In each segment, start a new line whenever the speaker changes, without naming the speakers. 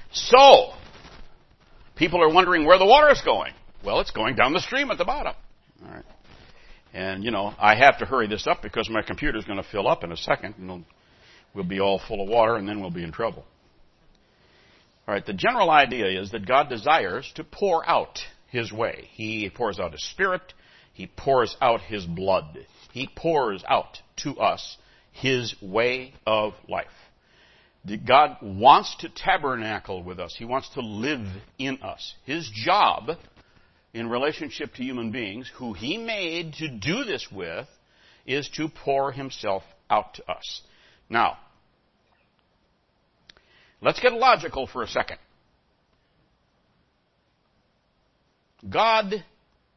So, people are wondering where the water is going. Well, it's going down the stream at the bottom. All right. And, I have to hurry this up because my computer's going to fill up in a second, and we'll be all full of water, and then we'll be in trouble. All right, the general idea is that God desires to pour out His way. He pours out His Spirit. He pours out His blood. He pours out to us His way of life. God wants to tabernacle with us. He wants to live in us. His job in relationship to human beings, who He made to do this with, is to pour Himself out to us. Now, let's get logical for a second. God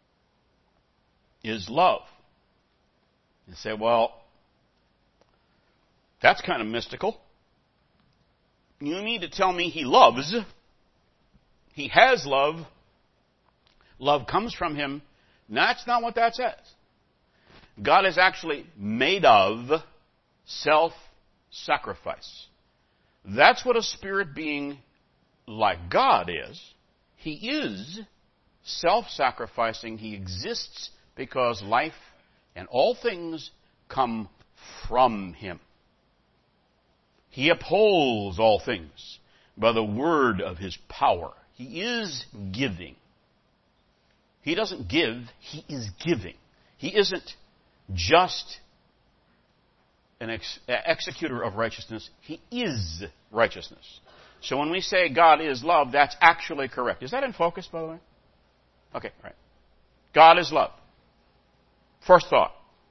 is love. You say, well, that's kind of mystical. You need to tell me He loves. He has love. Love comes from Him. That's not what that says. God is actually made of self-sacrifice. That's what a spirit being like God is. He is self-sacrificing. He exists because life and all things come from Him. He upholds all things by the word of His power. He is giving. He doesn't give, He is giving. He isn't just an executor of righteousness. He is righteousness. So when we say God is love, that's actually correct. Is that in focus, by the way? Okay, right. God is love. First thought.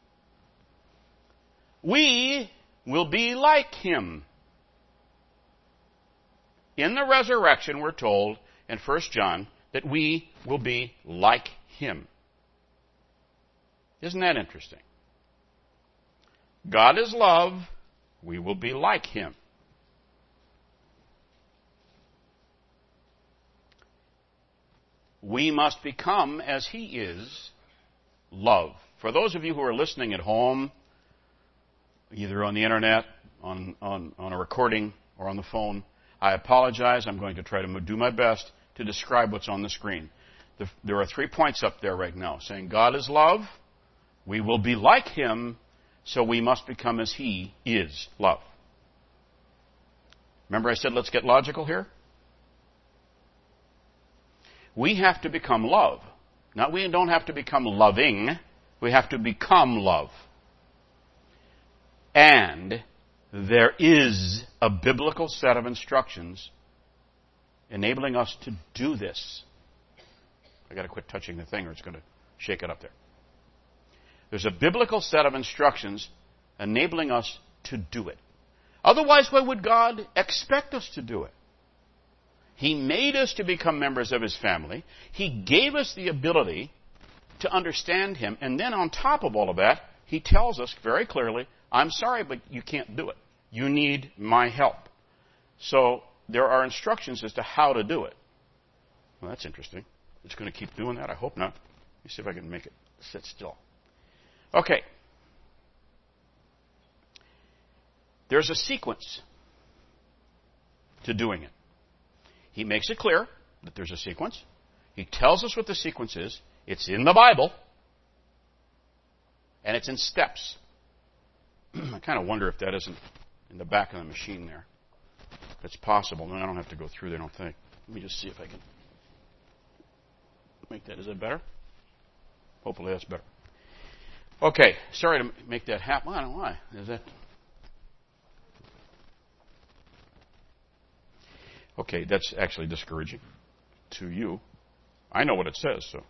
We will be like Him. In the resurrection, we're told in 1 John that we will be like Him. Isn't that interesting? God is love. We will be like Him. We must become as He is, love. For those of you who are listening at home, either on the internet, on a recording, or on the phone, I apologize. I'm going to try to do my best to describe what's on the screen. There are 3 points up there right now saying God is love, we will be like Him, so we must become as He is, love. Remember I said let's get logical here? We have to become love. Not we don't have to become loving, we have to become love. And there is a biblical set of instructions enabling us to do this. I've got to quit touching the thing or it's going to shake it up there. There's a biblical set of instructions enabling us to do it. Otherwise, why would God expect us to do it? He made us to become members of His family. He gave us the ability to understand Him. And then on top of all of that, He tells us very clearly, I'm sorry, but you can't do it. You need my help. So there are instructions as to how to do it. Well, that's interesting. It's going to keep doing that? I hope not. Let me see if I can make it sit still. Okay. There's a sequence to doing it. He makes it clear that there's a sequence. He tells us what the sequence is. It's in the Bible. And it's in steps. I kind of wonder if that isn't in the back of the machine there. It's possible. No, I don't have to go through there, I don't think. Let me just see if I can make that. Is that better? Hopefully that's better. Okay, sorry to make that happen. I don't know why. Is that... Okay, that's actually discouraging to you. I know what it says, so...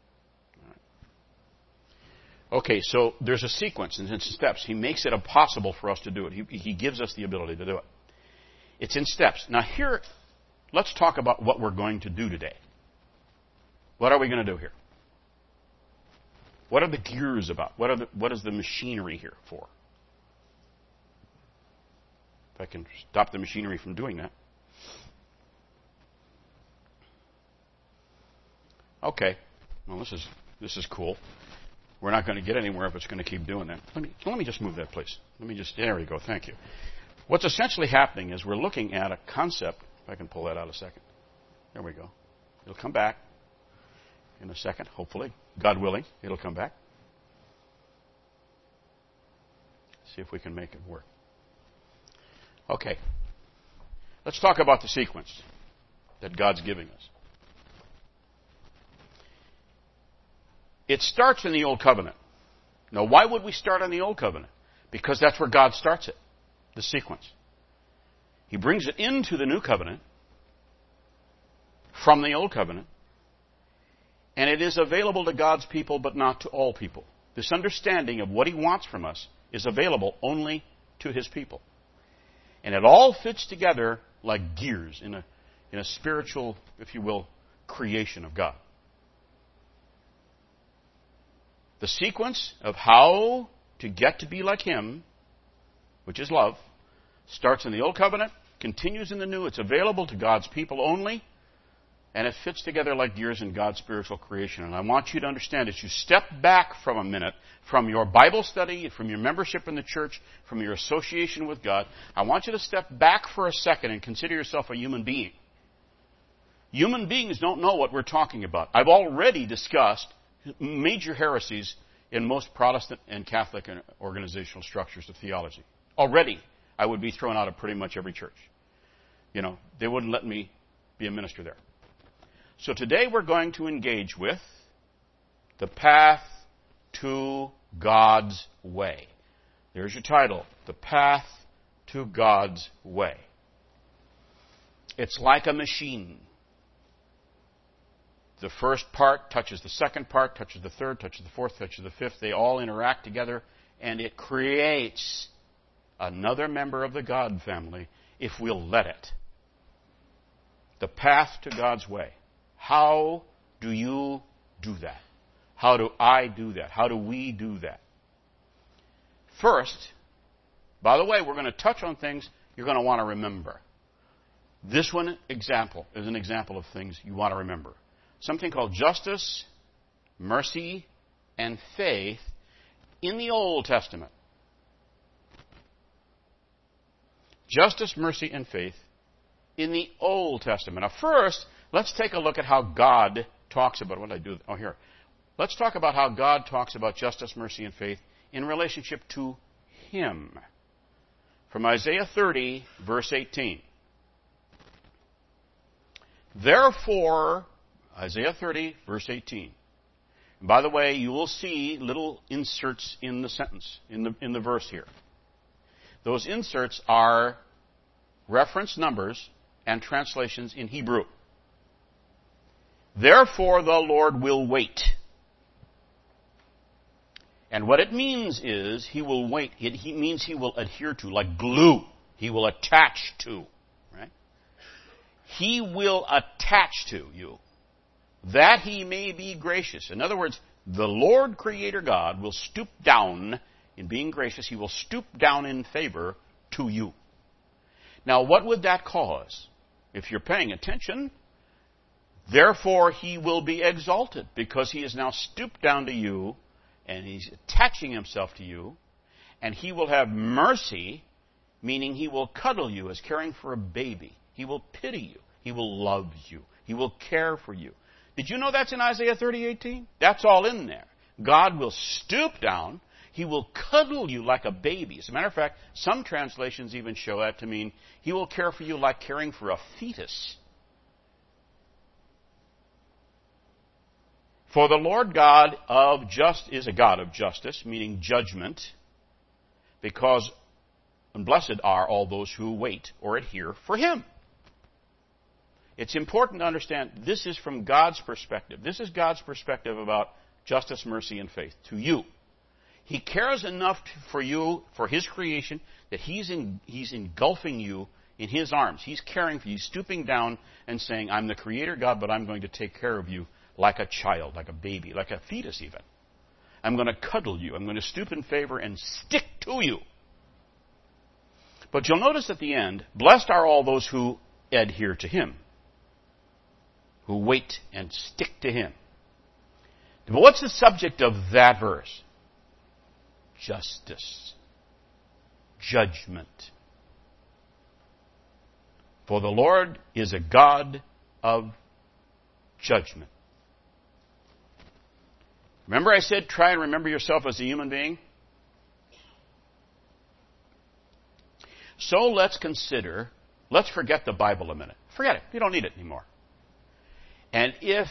Okay, so there's a sequence and it's steps. He makes it impossible for us to do it. He gives us the ability to do it. It's in steps. Now here, let's talk about what we're going to do today. What are we going to do here? What are the gears about? What is the machinery here for? If I can stop the machinery from doing that. Okay, well this is cool. We're not going to get anywhere if it's going to keep doing that. Let me just move that, please. There we go. Thank you. What's essentially happening is we're looking at a concept. If I can pull that out a second. There we go. It'll come back in a second, hopefully. God willing, it'll come back. See if we can make it work. Okay. Let's talk about the sequence that God's giving us. It starts in the Old Covenant. Now, why would we start on the Old Covenant? Because that's where God starts it, the sequence. He brings it into the New Covenant from the Old Covenant, and it is available to God's people, but not to all people. This understanding of what He wants from us is available only to His people. And it all fits together like gears in a spiritual, if you will, creation of God. The sequence of how to get to be like Him, which is love, starts in the Old Covenant, continues in the New. It's available to God's people only, and it fits together like gears in God's spiritual creation. And I want you to understand, as you step back from a minute from your Bible study, from your membership in the church, from your association with God, I want you to step back for a second and consider yourself a human being. Human beings don't know what we're talking about. I've already discussed major heresies in most Protestant and Catholic organizational structures of theology. Already, I would be thrown out of pretty much every church. They wouldn't let me be a minister there. So today we're going to engage with the path to God's way. There's your title, The Path to God's Way. It's like a machine. The first part touches the second part, touches the third, touches the fourth, touches the fifth. They all interact together, and it creates another member of the God family if we'll let it. The path to God's way. How do you do that? How do I do that? How do we do that? First, by the way, we're going to touch on things you're going to want to remember. This one example is an example of things you want to remember. Something called justice, mercy, and faith in the Old Testament. Justice, mercy, and faith in the Old Testament. Now first, let's take a look at how God talks about, what did I do? Oh, here. Let's talk about how God talks about justice, mercy, and faith in relationship to Him. From Isaiah 30, verse 18. Therefore, Isaiah 30, verse 18. And by the way, you will see little inserts in the sentence, in the verse here. Those inserts are reference numbers and translations in Hebrew. Therefore, the Lord will wait. And what it means is, He will wait. It means He will adhere to, like glue. He will attach to. Right? He will attach to you, that He may be gracious. In other words, the Lord Creator God will stoop down in being gracious. He will stoop down in favor to you. Now, what would that cause? If you're paying attention, therefore He will be exalted, because He is now stooped down to you, and He's attaching Himself to you, and He will have mercy, meaning He will cuddle you as caring for a baby. He will pity you. He will love you. He will care for you. Did you know that's in Isaiah 30:18? That's all in there. God will stoop down. He will cuddle you like a baby. As a matter of fact, some translations even show that to mean He will care for you like caring for a fetus. For the Lord God is a God of justice, meaning judgment, because blessed are all those who wait or adhere for Him. It's important to understand this is from God's perspective. This is God's perspective about justice, mercy, and faith to you. He cares enough for you, for His creation, that He's engulfing you in His arms. He's caring for you, stooping down and saying, I'm the Creator God, but I'm going to take care of you like a child, like a baby, like a fetus even. I'm going to cuddle you. I'm going to stoop in favor and stick to you. But you'll notice at the end, blessed are all those who adhere to Him, who wait and stick to Him. But what's the subject of that verse? Justice. Judgment. For the Lord is a God of judgment. Remember I said try and remember yourself as a human being? So let's forget the Bible a minute. Forget it. You don't need it anymore. And if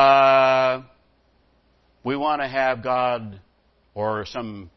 we want to have God or some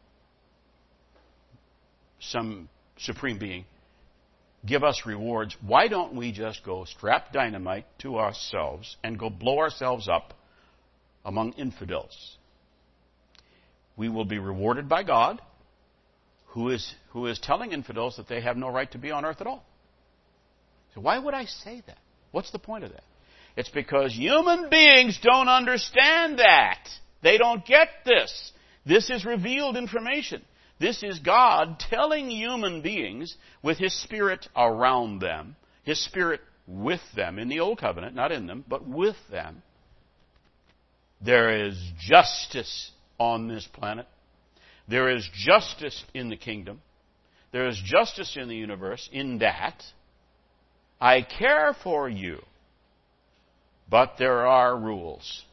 supreme being give us rewards, why don't we just go strap dynamite to ourselves and go blow ourselves up among infidels? We will be rewarded by God, who is telling infidels that they have no right to be on earth at all. So why would I say that? What's the point of that? It's because human beings don't understand that. They don't get this. This is revealed information. This is God telling human beings with His Spirit around them, His Spirit with them in the Old Covenant, not in them, but with them. There is justice on this planet. There is justice in the kingdom. There is justice in the universe in that I care for you, but there are rules.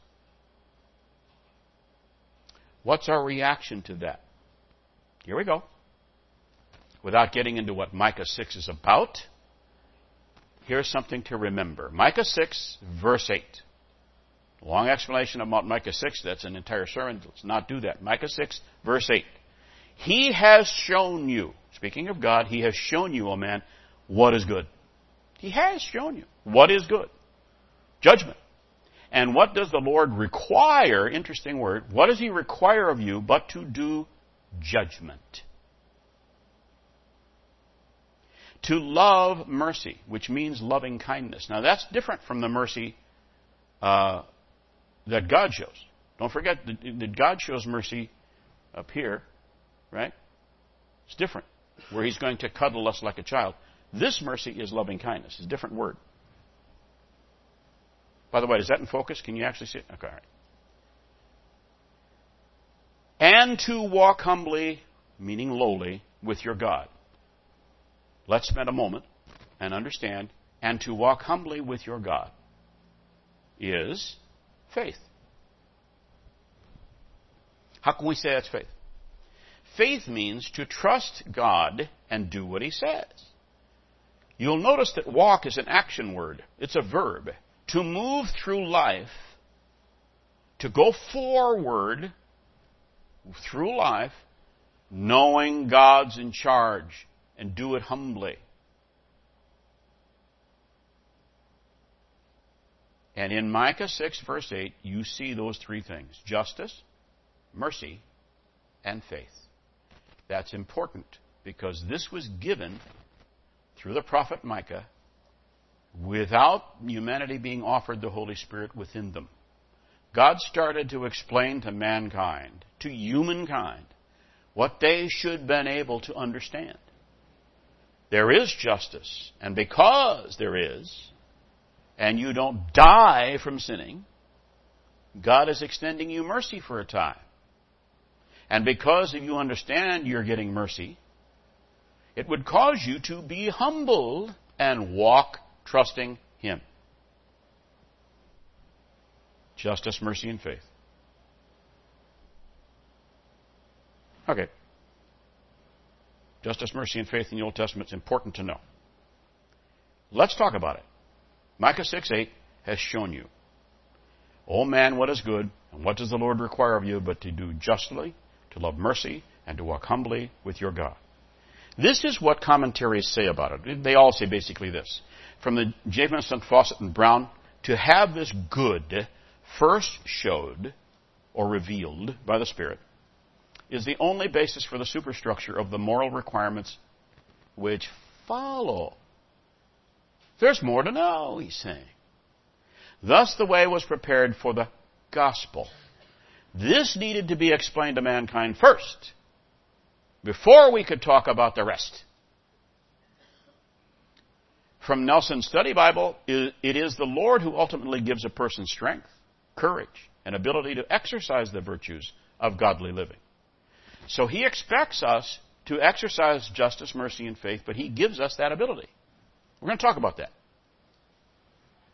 What's our reaction to that? Here we go. Without getting into what Micah 6 is about, here's something to remember. Micah 6, verse 8. Long explanation about Micah 6. That's an entire sermon. Let's not do that. Micah 6, verse 8. He has shown you, speaking of God, He has shown you, O man, what is good. He has shown you what is good. Judgment. And what does the Lord require? Interesting word. What does He require of you but to do judgment? To love mercy, which means loving kindness. Now that's different from the mercy that God shows. Don't forget that God shows mercy up here, right? It's different, where He's going to cuddle us like a child. This mercy is loving kindness. It's a different word. By the way, is that in focus? Can you actually see it? Okay, all right. And to walk humbly, meaning lowly, with your God. Let's spend a moment and understand. And to walk humbly with your God is faith. How can we say that's faith? Faith means to trust God and do what He says. You'll notice that walk is an action word. It's a verb. To move through life, to go forward through life, knowing God's in charge, and do it humbly. And in Micah 6, verse 8, you see those three things: justice, mercy, and faith. That's important because this was given through the prophet Micah without humanity being offered the Holy Spirit within them. God started to explain to mankind, to humankind, what they should have been able to understand. There is justice, and because there is, and you don't die from sinning, God is extending you mercy for a time. And because if you understand you're getting mercy, it would cause you to be humbled and walk trusting Him. Justice, mercy, and faith. Okay. Justice, mercy, and faith in the Old Testament is important to know. Let's talk about it. Micah 6:8 has shown you, O man, what is good, and what does the Lord require of you but to do justly, to love mercy, and to walk humbly with your God. This is what commentaries say about it. They all say basically this. From the Jamieson, Fawcett, and Brown, to have this good first showed or revealed by the Spirit is the only basis for the superstructure of the moral requirements which follow. There's more to know, he's saying. Thus the way was prepared for the gospel. This needed to be explained to mankind first, before we could talk about the rest. From Nelson's Study Bible, it is the Lord who ultimately gives a person strength, courage, and ability to exercise the virtues of godly living. So He expects us to exercise justice, mercy, and faith, but He gives us that ability. We're going to talk about that.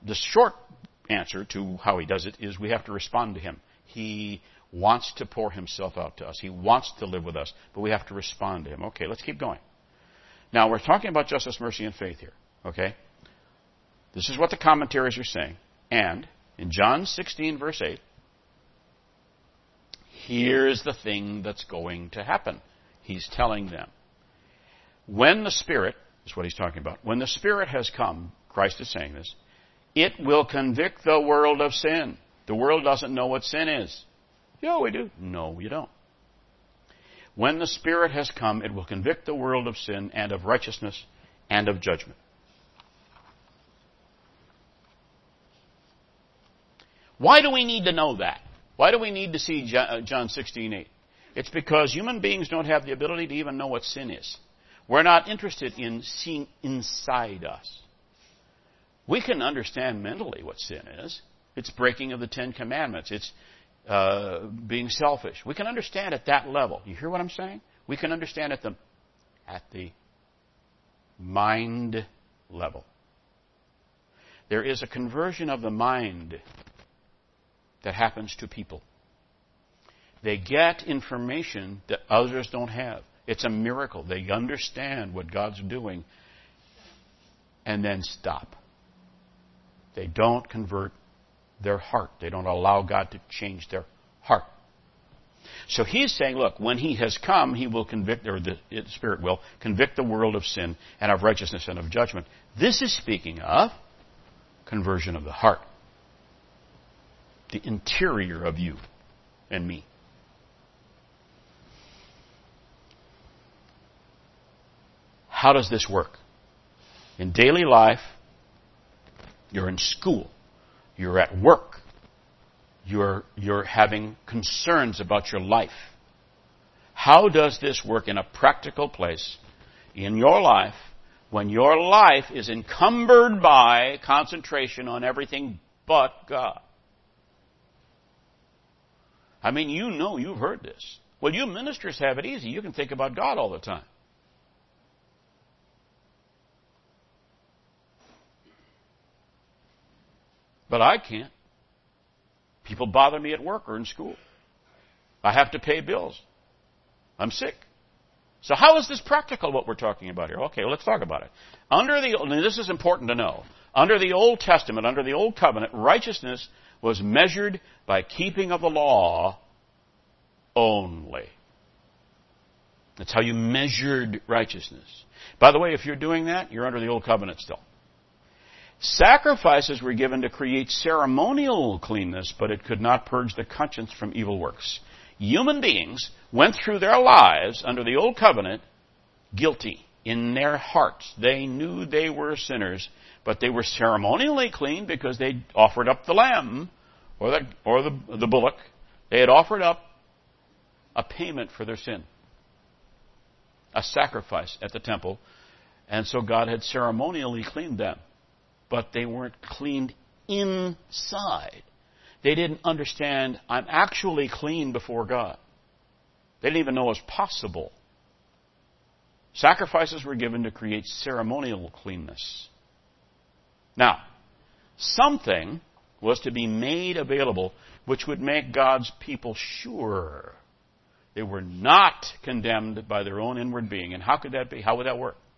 the short answer to how he does it is we have to respond to him. He wants to pour himself out to us. He wants to live with us, but we have to respond to him. Okay, let's keep going. Now, we're talking about justice, mercy, and faith here. Okay? This is what the commentaries are saying. And in John 16, verse 8, here's the thing that's going to happen. He's telling them. When the Spirit, is what he's talking about, when the Spirit has come, Christ is saying this, it will convict the world of sin. The world doesn't know what sin is. Yeah, we do. No, you don't. When the Spirit has come, it will convict the world of sin and of righteousness and of judgment. Why do we need to know that? Why do we need to see John 16:8? It's because human beings don't have the ability to even know what sin is. We're not interested in seeing inside us. We can understand mentally what sin is. It's breaking of the Ten Commandments. It's being selfish. We can understand at that level. You hear what I'm saying? We can understand at the mind level. There is a conversion of the mind that happens to people. They get information that others don't have. It's a miracle. They understand what God's doing and then stop. They don't convert their heart. They don't allow God to change their heart. So he's saying, look, when he has come, he will convict, or the Spirit will convict the world of sin and of righteousness and of judgment. This is speaking of conversion of the heart. The interior of you and me. How does this work? In daily life, you're in school, you're at work, you're having concerns about your life. How does this work in a practical place in your life when your life is encumbered by concentration on everything but God? I mean, you know, you've heard this. Well, you ministers have it easy. You can think about God all the time. But I can't. People bother me at work or in school. I have to pay bills. I'm sick. So how is this practical, what we're talking about here? Okay, well, let's talk about it. And this is important to know. Under the Old Testament, under the Old Covenant, righteousness was measured by keeping of the law only. That's how you measured righteousness. By the way, if you're doing that, you're under the Old Covenant still. Sacrifices were given to create ceremonial cleanness, but it could not purge the conscience from evil works. Human beings went through their lives under the Old Covenant guilty in their hearts. They knew they were sinners, but they were ceremonially clean because they offered up the lamb or the bullock. They had offered up a payment for their sin, a sacrifice at the temple, and so God had ceremonially cleaned them. But they weren't cleaned inside. They didn't understand, I'm actually clean before God. They didn't even know it was possible. Sacrifices were given to create ceremonial cleanness. Now, something was to be made available which would make God's people sure they were not condemned by their own inward being. And how could that be? How would that work?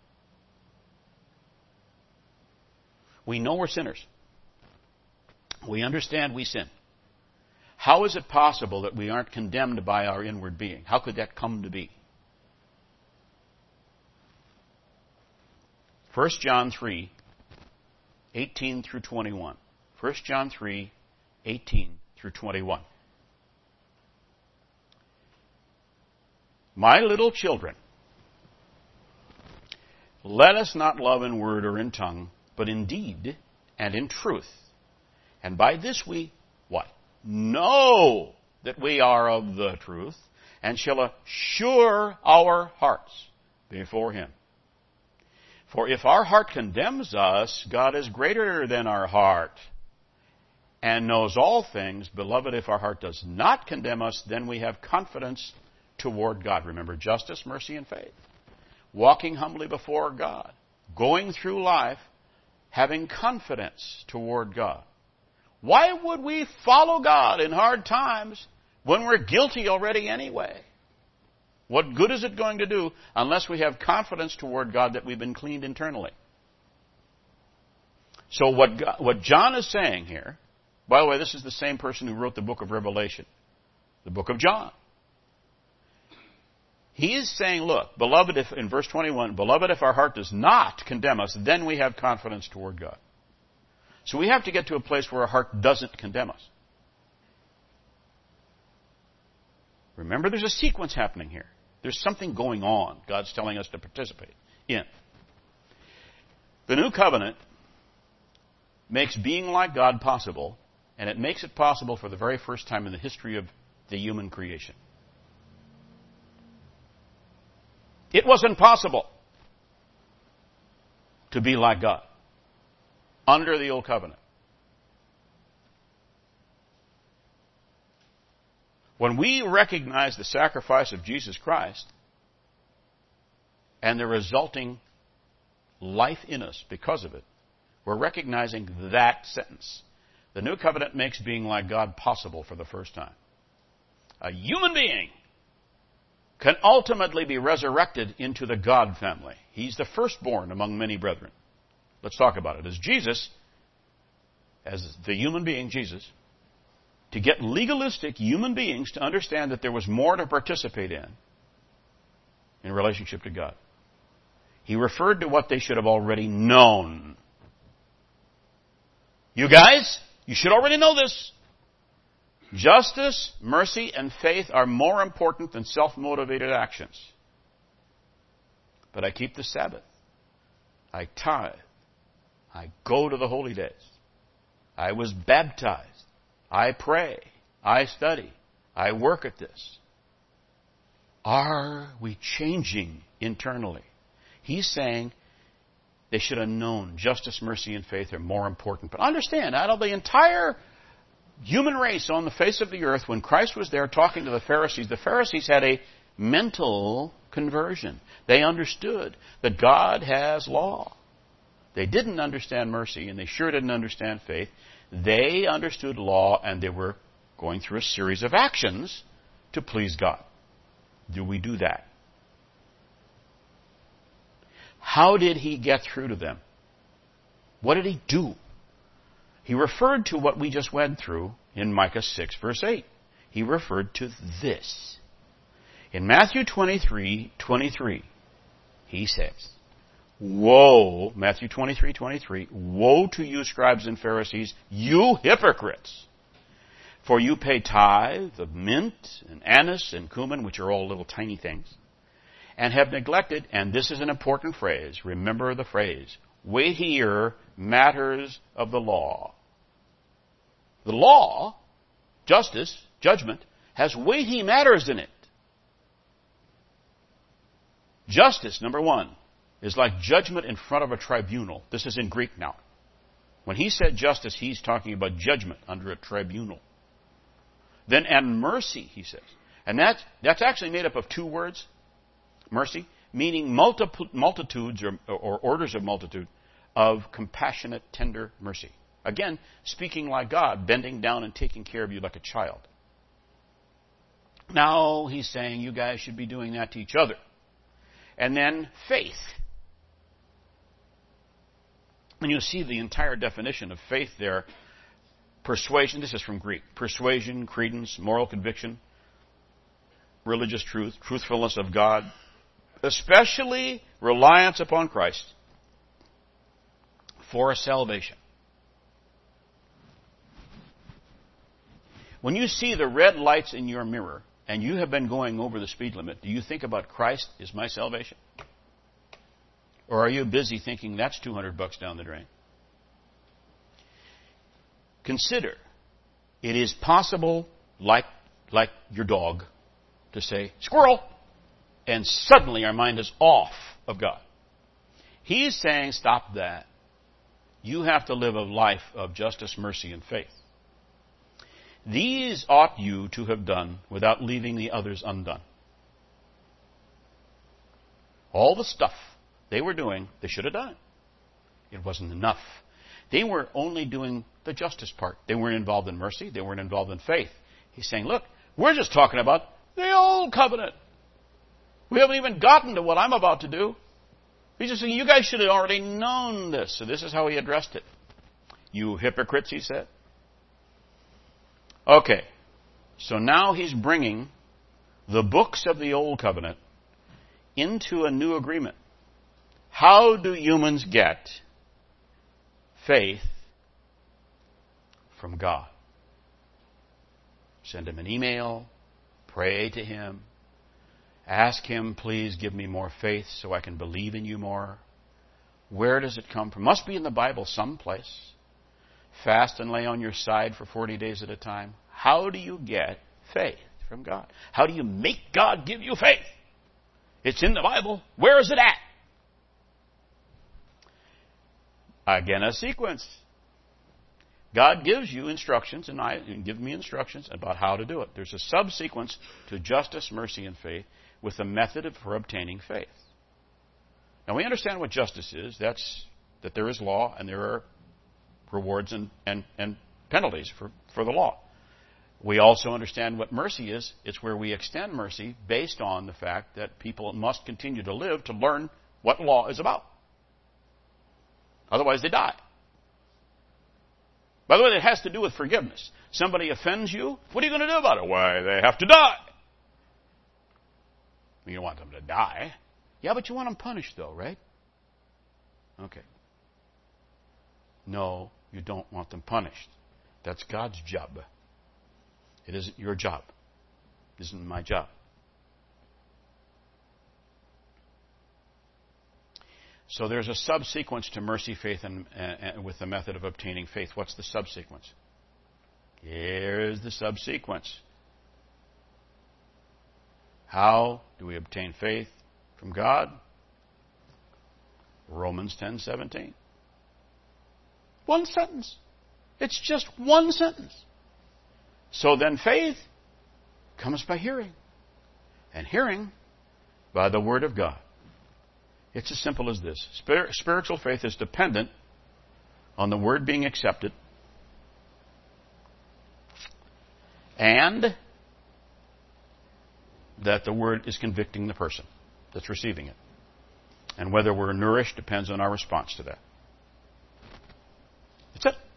We know we're sinners. We understand we sin. How is it possible that we aren't condemned by our inward being? How could that come to be? 1 John 3, 18 through 21. 1 John 3, 18 through 21. My little children, let us not love in word or in tongue, but in deed and in truth. And by this we, what? Know that we are of the truth, and shall assure our hearts before Him. For if our heart condemns us, God is greater than our heart, and knows all things. Beloved, if our heart does not condemn us, then we have confidence toward God. Remember, justice, mercy, and faith. Walking humbly before God. Going through life having confidence toward God. Why would we follow God in hard times when we're guilty already anyway? What good is it going to do unless we have confidence toward God that we've been cleaned internally? So what John is saying here, by the way, this is the same person who wrote the book of Revelation, the book of John. He is saying, look, beloved, if, in verse 21, beloved, if our heart does not condemn us, then we have confidence toward God. So we have to get to a place where our heart doesn't condemn us. Remember, there's a sequence happening here. There's something going on God's telling us to participate in. The new covenant makes being like God possible, and it makes it possible for the very first time in the history of the human creation. It was impossible to be like God under the old covenant. When we recognize the sacrifice of Jesus Christ and the resulting life in us because of it, we're recognizing that sentence. The new covenant makes being like God possible for the first time. A human being can ultimately be resurrected into the God family. He's the firstborn among many brethren. Let's talk about it. As Jesus, as the human being, Jesus, to get legalistic human beings to understand that there was more to participate in relationship to God. He referred to what they should have already known. You guys, you should already know this. Justice, mercy, and faith are more important than self-motivated actions. But I keep the Sabbath. I tithe. I go to the holy days. I was baptized. I pray. I study. I work at this. Are we changing internally? He's saying they should have known justice, mercy, and faith are more important. But understand, out of the entire human race on the face of the earth, when Christ was there talking to the Pharisees had a mental conversion. They understood that God has law. They didn't understand mercy, and they sure didn't understand faith. They understood law, and they were going through a series of actions to please God. Do we do that? How did he get through to them? What did he do? He referred to what we just went through in Micah 6, verse 8. He referred to this. In Matthew 23:23, he says, woe, Matthew 23:23, woe to you, scribes and Pharisees, you hypocrites! For you pay tithe of mint and anise and cumin, which are all little tiny things, and have neglected, and this is an important phrase, remember the phrase, weightier matters of the law. The law, justice, judgment, has weighty matters in it. Justice, number one, is like judgment in front of a tribunal. This is in Greek now. When he said justice, he's talking about judgment under a tribunal. Then, and mercy, he says. And that's actually made up of two words. Mercy, meaning multitudes or orders of multitude of compassionate, tender mercy. Again, speaking like God, bending down and taking care of you like a child. Now he's saying you guys should be doing that to each other. And then faith. And you'll see the entire definition of faith there. Persuasion, this is from Greek. Persuasion, credence, moral conviction, religious truth, truthfulness of God, especially reliance upon Christ for salvation. When you see the red lights in your mirror and you have been going over the speed limit, do you think about Christ is my salvation? Or are you busy thinking that's $200 down the drain? Consider, it is possible, like your dog, to say, squirrel, and suddenly our mind is off of God. He's saying, stop that. You have to live a life of justice, mercy, and faith. These ought you to have done without leaving the others undone. All the stuff they were doing, they should have done. It wasn't enough. They were only doing the justice part. They weren't involved in mercy. They weren't involved in faith. He's saying, look, we're just talking about the old covenant. We haven't even gotten to what I'm about to do. He's just saying, you guys should have already known this. So this is how he addressed it. You hypocrites, he said. Okay. So now he's bringing the books of the old covenant into a new agreement. How do humans get faith from God? Send him an email, pray to him, ask him, please give me more faith so I can believe in you more. Where does it come from? Must be in the Bible someplace. Fast and lay on your side for 40 days at a time. How do you get faith from God? How do you make God give you faith? It's in the Bible. Where is it at? Again, a sequence. God gives you instructions, and give me instructions about how to do it. There's a subsequence to justice, mercy, and faith with a method for obtaining faith. Now, we understand what justice is. That's that there is law and there are rewards and penalties for the law. We also understand what mercy is. It's where we extend mercy based on the fact that people must continue to live to learn what law is about. Otherwise, they die. By the way, it has to do with forgiveness. Somebody offends you. What are you going to do about it? Why, they have to die. You don't want them to die. Yeah, but you want them punished, though, right? Okay. No, you don't want them punished. That's God's job. It isn't your job. It isn't my job. So there's a subsequence to mercy, faith, and with the method of obtaining faith. What's the subsequence? Here's the subsequence. How do we obtain faith from God? Romans 10:17. One sentence. It's just one sentence. So then faith comes by hearing, and hearing by the Word of God. It's as simple as this. Spiritual faith is dependent on the Word being accepted and that the Word is convicting the person that's receiving it. And whether we're nourished depends on our response to that. That's it.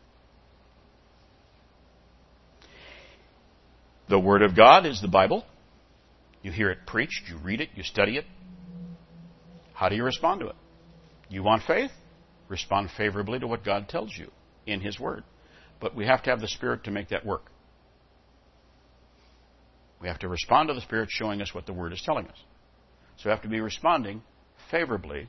The Word of God is the Bible. You hear it preached, you read it, you study it. How do you respond to it? You want faith? Respond favorably to what God tells you in His Word. But we have to have the Spirit to make that work. We have to respond to the Spirit showing us what the Word is telling us. So we have to be responding favorably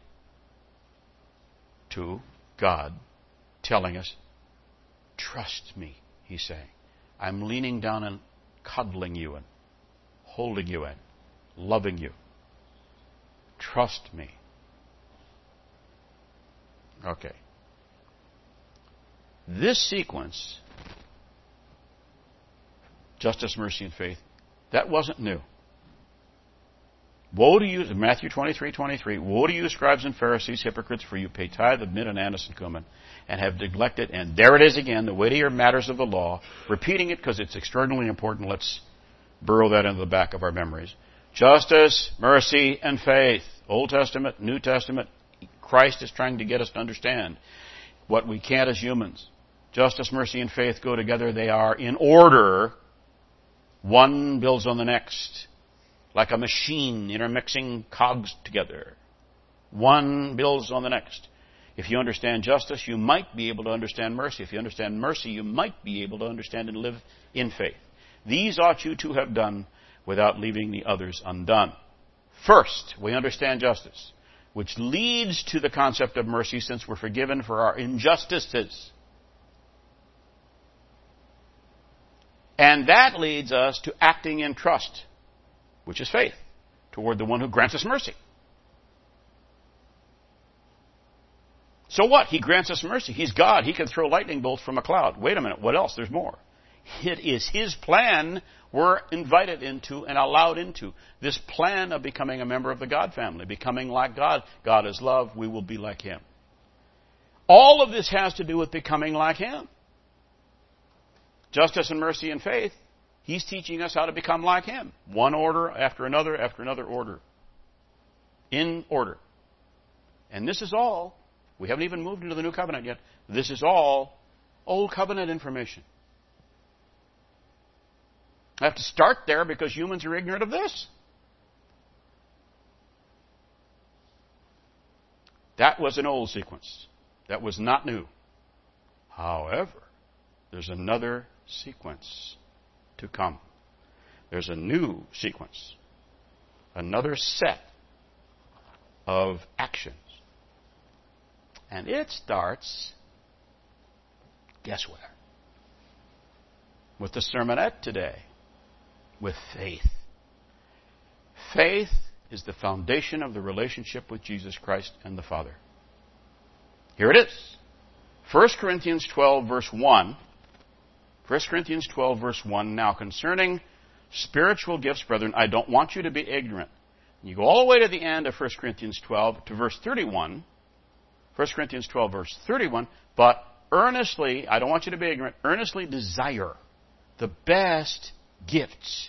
to God telling us, trust me, He's saying. I'm leaning down and cuddling you and holding you and loving you. Trust me. Okay. This sequence, justice, mercy, and faith, that wasn't new. Woe to you, Matthew 23:23, woe to you, scribes and Pharisees, hypocrites, for you pay tithe of mint and anise and cumin, and have neglected, and there it is again, the weightier matters of the law, repeating it because it's extraordinarily important. Let's burrow that into the back of our memories. Justice, mercy, and faith. Old Testament, New Testament. Christ is trying to get us to understand what we can't as humans. Justice, mercy, and faith go together. They are in order. One builds on the next. Like a machine intermixing cogs together. One builds on the next. If you understand justice, you might be able to understand mercy. If you understand mercy, you might be able to understand and live in faith. These ought you to have done without leaving the others undone. First, we understand justice, which leads to the concept of mercy since we're forgiven for our injustices. And that leads us to acting in trust, which is faith, toward the one who grants us mercy. So what? He grants us mercy. He's God. He can throw lightning bolts from a cloud. Wait a minute. What else? There's more. It is His plan we're invited into and allowed into. This plan of becoming a member of the God family, becoming like God. God is love. We will be like Him. All of this has to do with becoming like Him. Justice and mercy and faith, He's teaching us how to become like Him. One order after another order. In order. And this is all, we haven't even moved into the New Covenant yet. This is all Old Covenant information. I have to start there because humans are ignorant of this. That was an old sequence. That was not new. However, there's another sequence to come. There's a new sequence. Another set of actions. And it starts, guess where? With the sermonette today. With faith. Faith is the foundation of the relationship with Jesus Christ and the Father. Here it is. 1 Corinthians 12, verse 1. 1 Corinthians 12, verse 1. Now, concerning spiritual gifts, brethren, I don't want you to be ignorant. You go all the way to the end of 1 Corinthians 12 to verse 31. 1 Corinthians 12, verse 31. But earnestly, I don't want you to be ignorant, earnestly desire the best gifts.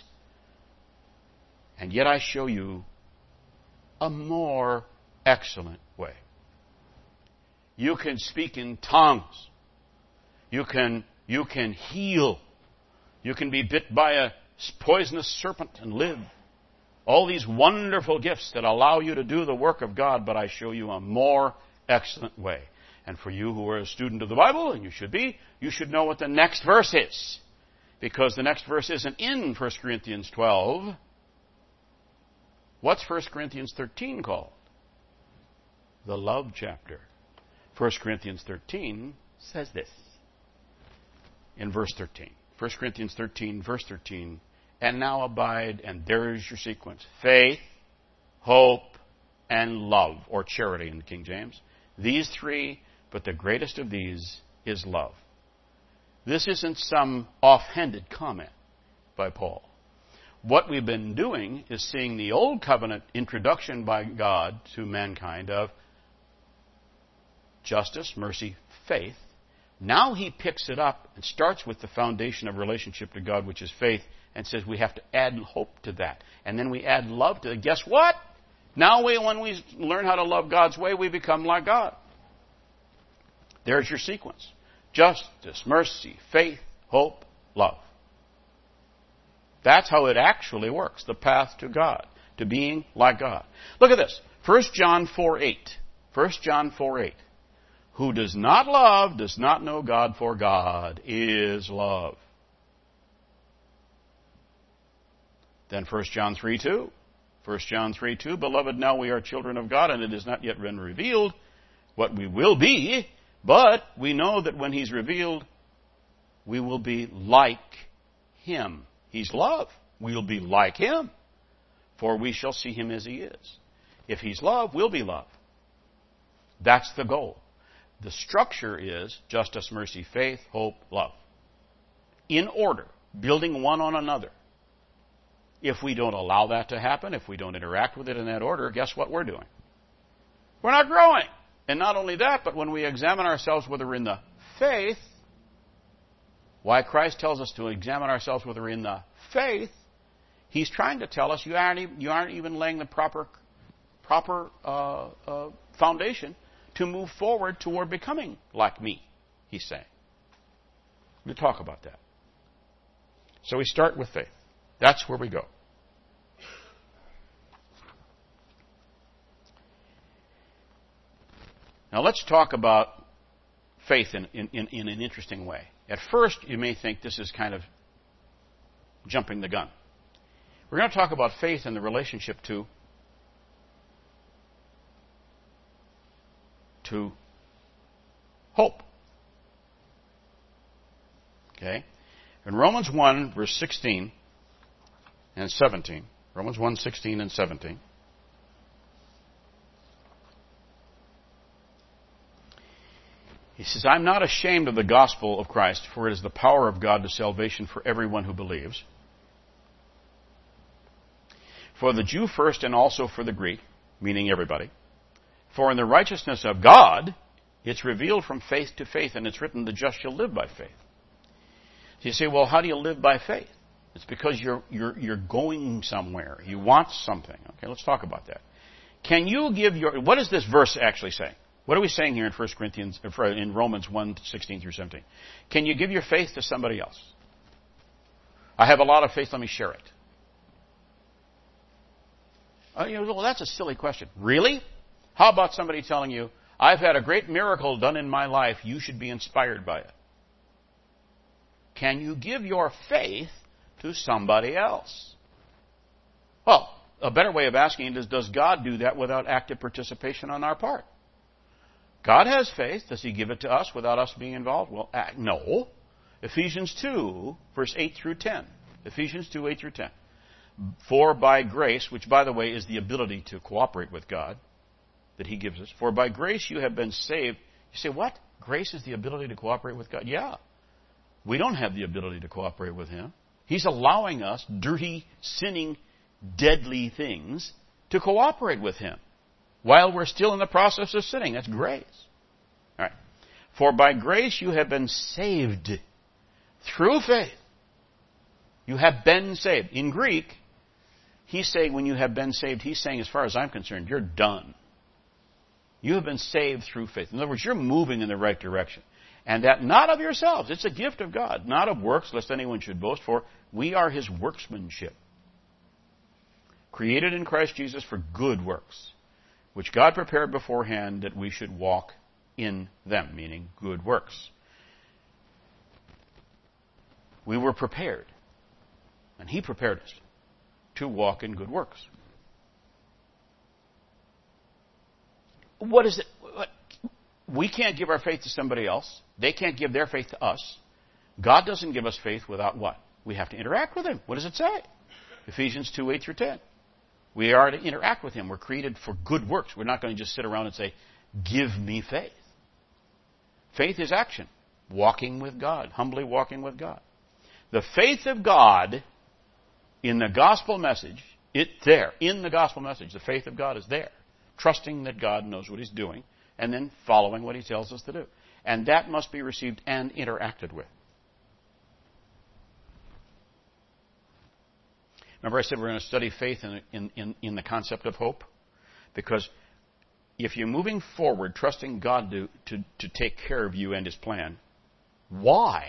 And yet I show you a more excellent way. You can speak in tongues. You can heal. You can be bit by a poisonous serpent and live. All these wonderful gifts that allow you to do the work of God, but I show you a more excellent way. And for you who are a student of the Bible, and you should be, you should know what the next verse is. Because the next verse isn't in 1 Corinthians 12. What's 1 Corinthians 13 called? The love chapter. 1 Corinthians 13 says this. In verse 13. 1 Corinthians 13, verse 13. And now abide, and there is your sequence. Faith, hope, and love, or charity in the King James. These three, but the greatest of these is love. This isn't some offhanded comment by Paul. What we've been doing is seeing the Old Covenant introduction by God to mankind of justice, mercy, faith. Now he picks it up and starts with the foundation of relationship to God, which is faith, and says we have to add hope to that. And then we add love to it. Guess what? Now when we learn how to love God's way, we become like God. There's your sequence. Justice, mercy, faith, hope, love. That's how it actually works, the path to God, to being like God. Look at this. 1 John 4:8. 1 John 4:8. Who does not love does not know God, for God is love. Then 1 John 3:2. 1 John 3:2. Beloved, now we are children of God, and it has not yet been revealed what we will be, but we know that when He's revealed, we will be like Him. He's love. We'll be like Him, for we shall see Him as He is. If He's love, we'll be love. That's the goal. The structure is justice, mercy, faith, hope, love. In order, building one on another. If we don't allow that to happen, if we don't interact with it in that order, guess what we're doing? We're not growing. And not only that, but when we examine ourselves whether we're in the faith, why Christ tells us to examine ourselves whether we're in the faith, He's trying to tell us you aren't even laying the proper foundation to move forward toward becoming like me, He's saying. We'll talk about that. So we start with faith. That's where we go. Now let's talk about faith in an interesting way. At first, you may think this is kind of jumping the gun. We're going to talk about faith in the relationship to hope. Okay? In Romans 1, verse 16 and 17, Romans 1, 16 and 17, he says, I'm not ashamed of the gospel of Christ, for it is the power of God to salvation for everyone who believes. For the Jew first and also for the Greek, meaning everybody. For in the righteousness of God It's revealed from faith to faith, and it's written, the just shall live by faith. So you say, well, how do you live by faith? It's because you're going somewhere. You want something. Okay, let's talk about that. Can you give what is this verse actually saying? What are we saying here in 1 Corinthians, in Romans 1:16 through 17? Can you give your faith to somebody else? I have a lot of faith, let me share it. Well, that's a silly question. Really? How about somebody telling you, I've had a great miracle done in my life, you should be inspired by it? Can you give your faith to somebody else? Well, a better way of asking it is, does God do that without active participation on our part? God has faith. Does He give it to us without us being involved? Well, no. Ephesians 2, verse 8 through 10. Ephesians 2, 8 through 10. For by grace, which by the way is the ability to cooperate with God that He gives us, for by grace you have been saved. You say, what? Grace is the ability to cooperate with God? Yeah. We don't have the ability to cooperate with Him. He's allowing us, dirty, sinning, deadly things, to cooperate with Him while we're still in the process of sinning. That's grace. All right. For by grace you have been saved through faith. You have been saved. In Greek, he's saying when you have been saved, he's saying, as far as I'm concerned, you're done. You have been saved through faith. In other words, you're moving in the right direction. And that not of yourselves. It's a gift of God. Not of works, lest anyone should boast. For we are His workmanship, created in Christ Jesus for good works, which God prepared beforehand that we should walk in them, meaning good works. We were prepared, and He prepared us to walk in good works. What is it? We can't give our faith to somebody else. They can't give their faith to us. God doesn't give us faith without what? We have to interact with Him. What does it say? Ephesians 2, 8 through 10. We are to interact with Him. We're created for good works. We're not going to just sit around and say, give me faith. Faith is action. Walking with God. Humbly walking with God. The faith of God in the gospel message, it's there. In the gospel message, the faith of God is there. Trusting that God knows what He's doing, and then following what He tells us to do. And that must be received and interacted with. Remember I said we're going to study faith in the concept of hope? Because if you're moving forward, trusting God to take care of you and His plan, why?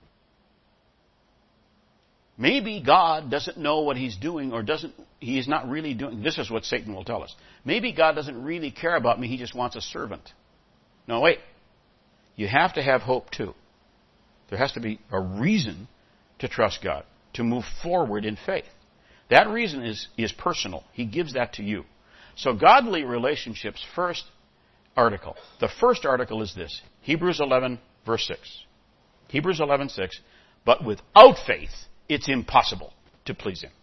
Maybe God doesn't know what He's doing, or He is not really doing. This is what Satan will tell us. Maybe God doesn't really care about me. He just wants a servant. No, wait. You have to have hope too. There has to be a reason to trust God, to move forward in faith. That reason is personal. He gives that to you. So godly relationships, first article. The first article is this. Hebrews 11, verse 6. Hebrews 11, 6. But without faith, it's impossible to please Him.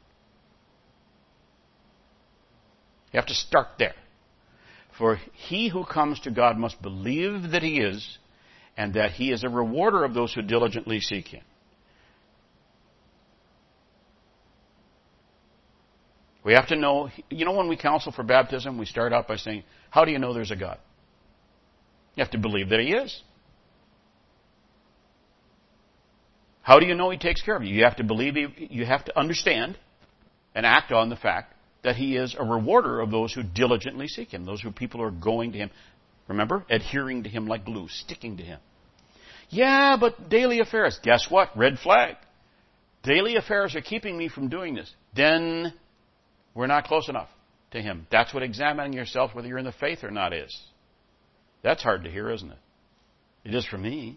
You have to start there. For he who comes to God must believe that He is, and that He is a rewarder of those who diligently seek Him. We have to know, when we counsel for baptism, we start out by saying, how do you know there's a God? You have to believe that He is. How do you know He takes care of you? You have to believe, you have to understand and act on the fact that He is a rewarder of those who diligently seek Him, those who people are going to Him. Remember? Adhering to Him like glue, sticking to Him. Yeah, but daily affairs. Guess what? Red flag. Daily affairs are keeping me from doing this. Then we're not close enough to Him. That's what examining yourself, whether you're in the faith or not, is. That's hard to hear, isn't it? It is for me.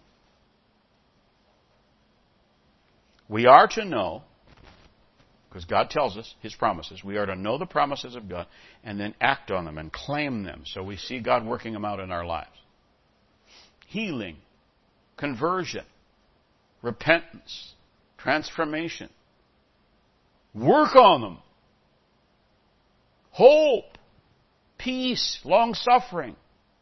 We are to know, because God tells us His promises, we are to know the promises of God and then act on them and claim them so we see God working them out in our lives. Healing, conversion, repentance, transformation. Work on them. Hope, peace, long-suffering.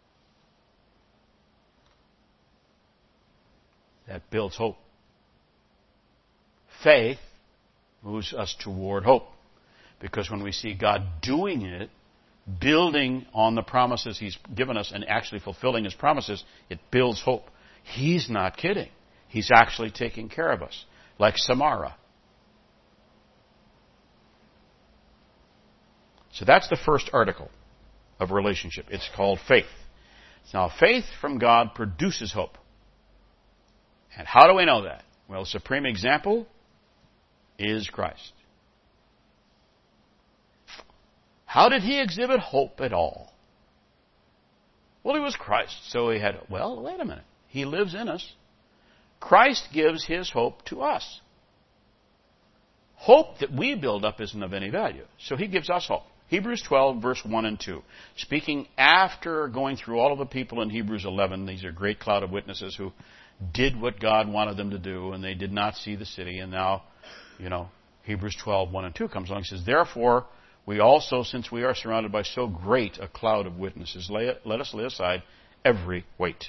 That builds hope. Faith moves us toward hope. Because when we see God doing it, building on the promises He's given us and actually fulfilling His promises, it builds hope. He's not kidding. He's actually taking care of us, like Samara. So that's the first article of relationship. It's called faith. Now, faith from God produces hope. And how do we know that? Well, the supreme example is Christ. How did He exhibit hope at all? Well, He was Christ, so He had... Well, wait a minute. He lives in us. Christ gives His hope to us. Hope that we build up isn't of any value, so He gives us hope. Hebrews 12, verse 1 and 2. Speaking after going through all of the people in Hebrews 11, these are a great cloud of witnesses who did what God wanted them to do, and they did not see the city. And now, Hebrews 12, 1 and 2 comes along. He says, therefore, we also, since we are surrounded by so great a cloud of witnesses, let us lay aside every weight.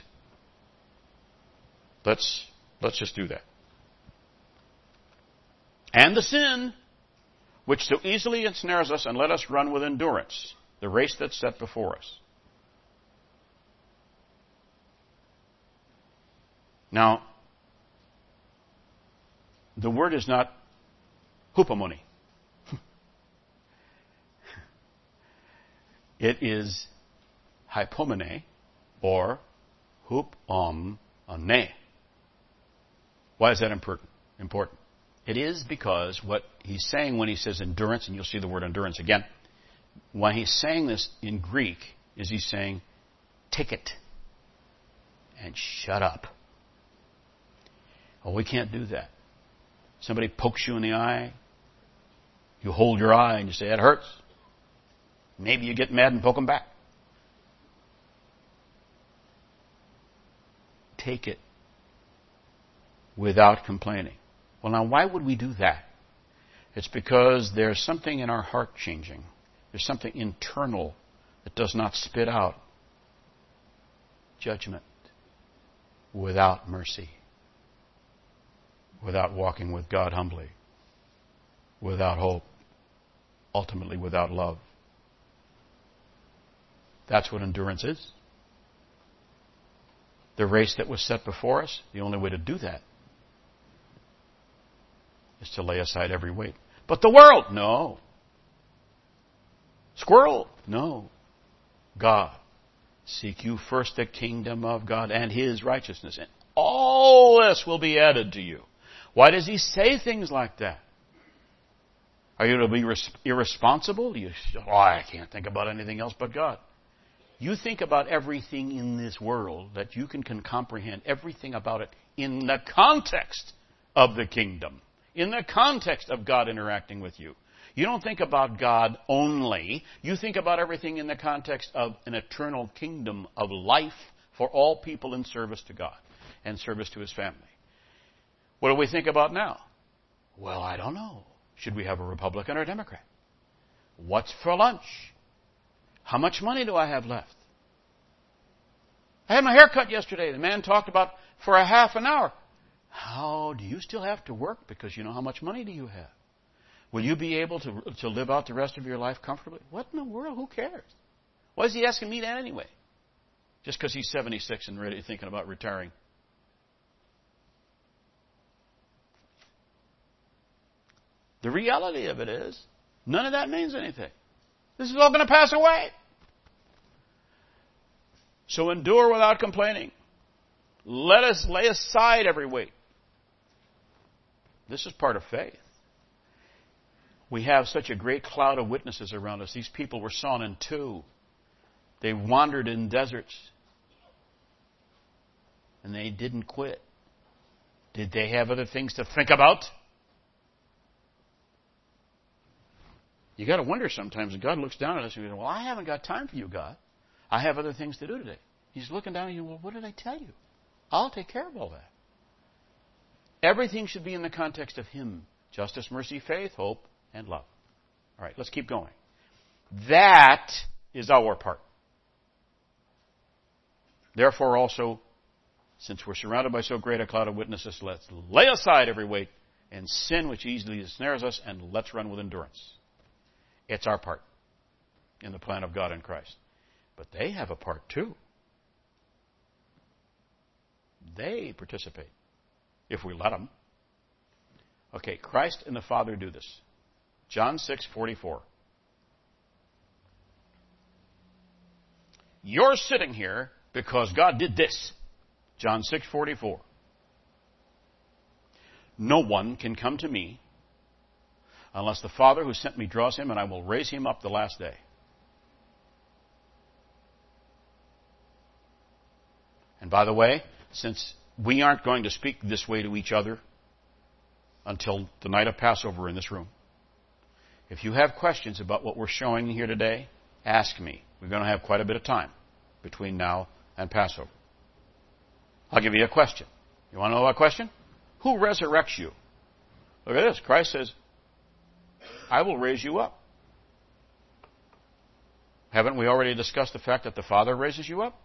Let's just do that. And the sin which so easily ensnares us, and let us run with endurance the race that's set before us. Now, the word is not hupomone. It is hypomone or hupomone. Why is that important? It is because what he's saying when he says endurance, and you'll see the word endurance again, when he's saying this in Greek, is he's saying, take it and shut up. Well, we can't do that. Somebody pokes you in the eye, you hold your eye and you say, it hurts. Maybe you get mad and poke them back. Take it without complaining. Well, now, why would we do that? It's because there's something in our heart changing. There's something internal that does not spit out judgment without mercy, without walking with God humbly, without hope, ultimately without love. That's what endurance is. The race that was set before us, the only way to do that is to lay aside every weight. But the world, no. Squirrel, no. God. Seek you first the kingdom of God and His righteousness, and all this will be added to you. Why does He say things like that? Are you to be irresponsible? I can't think about anything else but God. You think about everything in this world that you can comprehend, everything about it in the context of the kingdom. In the context of God interacting with you. You don't think about God only. You think about everything in the context of an eternal kingdom of life for all people in service to God and service to His family. What do we think about now? Well, I don't know. Should we have a Republican or a Democrat? What's for lunch? How much money do I have left? I had my hair cut yesterday. The man talked about for a half an hour. How do you still have to work? Because you know how much money do you have? Will you be able to live out the rest of your life comfortably? What in the world? Who cares? Why is he asking me that anyway? Just because he's 76 and really thinking about retiring. The reality of it is, none of that means anything. This is all going to pass away. So endure without complaining. Let us lay aside every weight. This is part of faith. We have such a great cloud of witnesses around us. These people were sawn in two. They wandered in deserts. And they didn't quit. Did they have other things to think about? You got to wonder sometimes. God looks down at us and goes, well, I haven't got time for you, God. I have other things to do today. He's looking down at you, well, what did I tell you? I'll take care of all that. Everything should be in the context of Him. Justice, mercy, faith, hope, and love. All right, let's keep going. That is our part. Therefore also, since we're surrounded by so great a cloud of witnesses, let's lay aside every weight and sin which easily ensnares us, and let's run with endurance. It's our part. in the plan of God in Christ. But they have a part too. They participate, if we let them. Okay, Christ and the Father do this. John 6:44. You're sitting here because God did this. John 6:44. No one can come to me unless the Father who sent me draws him, and I will raise him up the last day. And by the way, since we aren't going to speak this way to each other until the night of Passover in this room, if you have questions about what we're showing here today, ask me. We're going to have quite a bit of time between now and Passover. I'll give you a question. You want to know a question? Who resurrects you? Look at this. Christ says, I will raise you up. Haven't we already discussed the fact that the Father raises you up?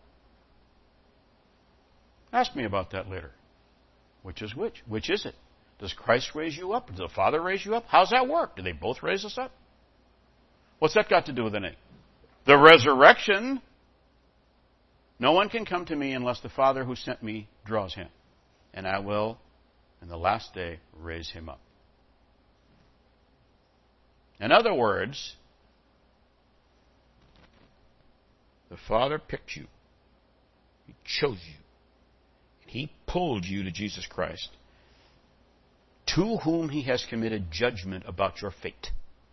Ask me about that later. Which is which? Which is it? Does Christ raise you up? Does the Father raise you up? How's that work? Do they both raise us up? What's that got to do with anything? The resurrection. No one can come to me unless the Father who sent me draws him. And I will, in the last day, raise him up. In other words, the Father picked you. He chose you. He pulled you to Jesus Christ, to whom he has committed judgment about your fate.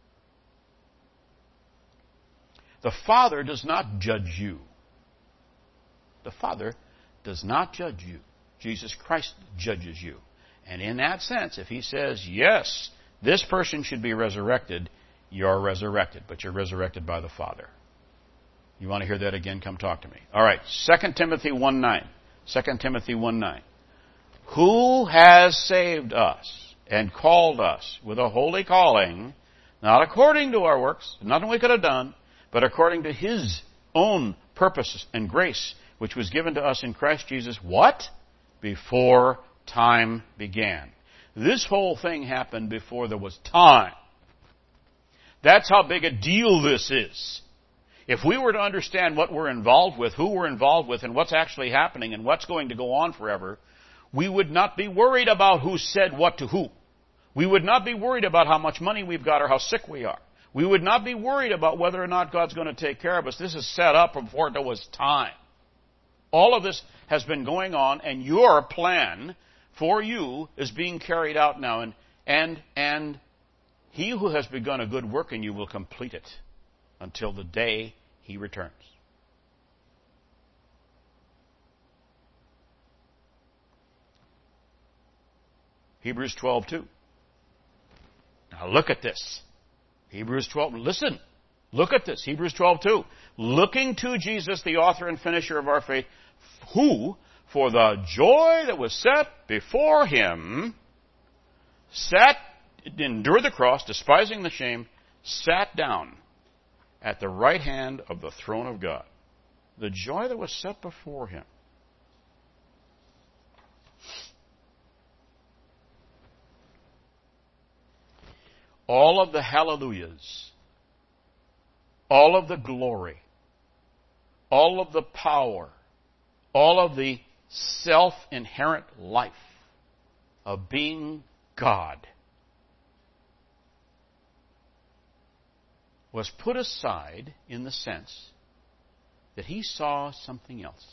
The Father does not judge you. The Father does not judge you. Jesus Christ judges you. And in that sense, if he says, yes, this person should be resurrected, you're resurrected. But you're resurrected by the Father. You want to hear that again? Come talk to me. All right, 2 Timothy 1:9. 2 Timothy 1:9. Who has saved us and called us with a holy calling, not according to our works, nothing we could have done, but according to his own purpose and grace, which was given to us in Christ Jesus, what? Before time began. This whole thing happened before there was time. That's how big a deal this is. If we were to understand what we're involved with, who we're involved with, and what's actually happening, and what's going to go on forever, we would not be worried about who said what to who. We would not be worried about how much money we've got or how sick we are. We would not be worried about whether or not God's going to take care of us. This is set up before there was time. All of this has been going on, and your plan for you is being carried out now. And he who has begun a good work in you will complete it until the day he returns. Hebrews 12:2. Now look at this. Hebrews 12. Listen. Look at this. Hebrews 12:2. Looking to Jesus, the author and finisher of our faith, who, for the joy that was set before him, endured the cross, despising the shame, sat down at the right hand of the throne of God. The joy that was set before him. All of the hallelujahs, all of the glory, all of the power, all of the self-inherent life of being God was put aside in the sense that he saw something else.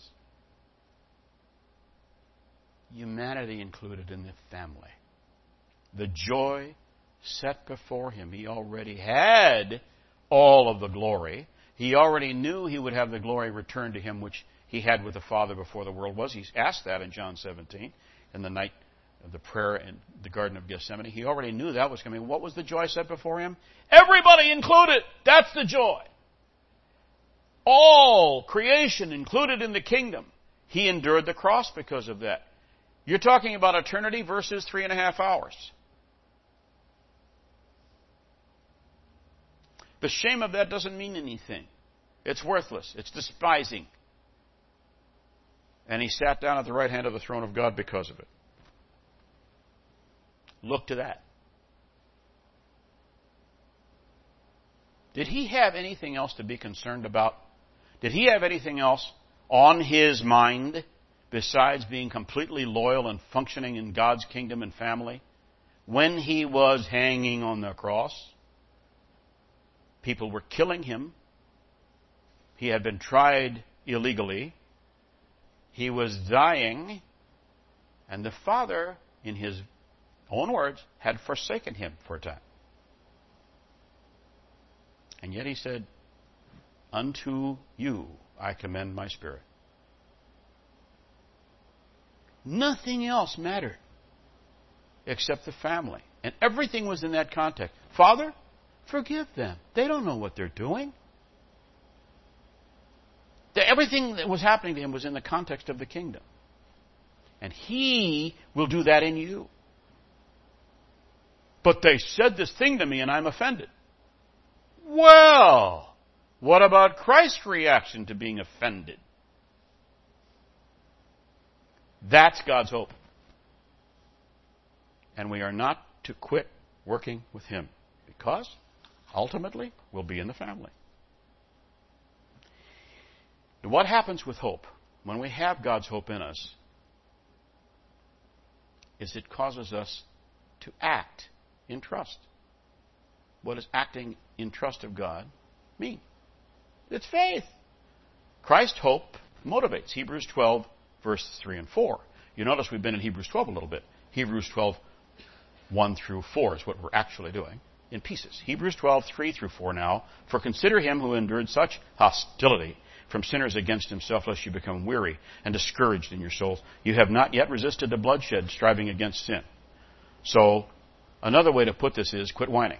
Humanity included in the family. The joy set before him. He already had all of the glory. He already knew he would have the glory returned to him, which he had with the Father before the world was. He asked that in John 17, in the night of the prayer in the Garden of Gethsemane. He already knew that was coming. What was the joy set before him? Everybody included. That's the joy. All creation included in the kingdom. He endured the cross because of that. You're talking about eternity versus 3.5 hours. The shame of that doesn't mean anything. It's worthless. It's despising. And he sat down at the right hand of the throne of God because of it. Look to that. Did he have anything else to be concerned about? Did he have anything else on his mind besides being completely loyal and functioning in God's kingdom and family? When he was hanging on the cross, people were killing him. He had been tried illegally. He was dying. And the Father, in his own words, had forsaken him for a time. And yet he said, unto you I commend my spirit. Nothing else mattered except the family. And everything was in that context. Father, forgive them. They don't know what they're doing. Everything that was happening to him was in the context of the kingdom. And he will do that in you. But they said this thing to me and I'm offended. Well, what about Christ's reaction to being offended? That's God's hope. And we are not to quit working with him because ultimately we'll be in the family. What happens with hope when we have God's hope in us is it causes us to act in trust. What does acting in trust of God mean? It's faith. Christ's hope motivates. Hebrews 12, verses 3 and 4. You notice we've been in Hebrews 12 a little bit. Hebrews 12, 1 through 4 is what we're actually doing in pieces. Hebrews 12, 3 through 4 now. For consider him who endured such hostility from sinners against himself, lest you become weary and discouraged in your souls. You have not yet resisted the bloodshed, striving against sin. So, another way to put this is, quit whining.